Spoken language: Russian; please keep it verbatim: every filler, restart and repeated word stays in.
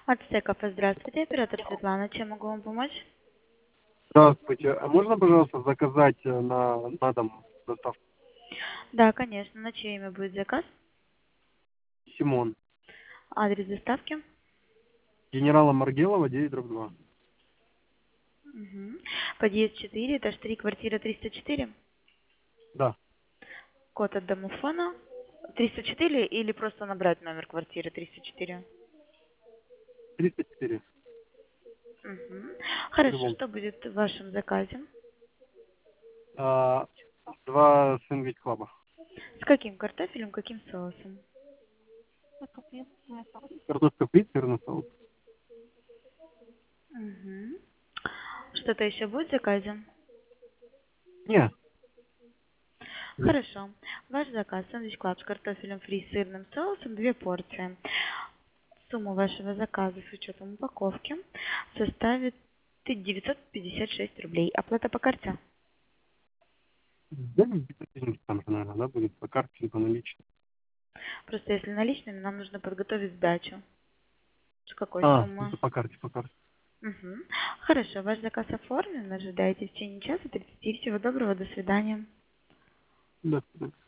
Ацтек Кафе, здравствуйте, оператор Светлана, чем могу вам помочь? Здравствуйте. А можно, пожалуйста, заказать э, на, на дом доставку? Да, конечно, на чье имя будет заказ? Симон. Адрес доставки? Генерала Маргелова, девять дробь два. Угу. Подъезд четыре, этаж три, квартира триста четыре. Да, Код от домофона триста четыре или просто набрать номер квартиры триста четыре? триста четыре. Угу. В Хорошо, любом. что будет в вашем заказе? А, два сэндвич клаба. С каким картофелем, каким соусом? Картошка фри, сырный соус. Угу. Что-то еще будет в заказе? Не, Хорошо. Ваш заказ сэндвич клаб с картофелем фри с сырным соусом, две порции. Сумма вашего заказа с учетом упаковки составит девятьсот пятьдесят шесть рублей. Оплата по карте. да, где-то там же, наверное, да, будет по карте, либо наличные. Просто если наличными, нам нужно подготовить сдачу. С какой А, суммы? это по карте, по карте. Угу. Хорошо, ваш заказ оформлен. Ожидайте в течение часа тридцати. Всего доброго, до свидания. Да, да.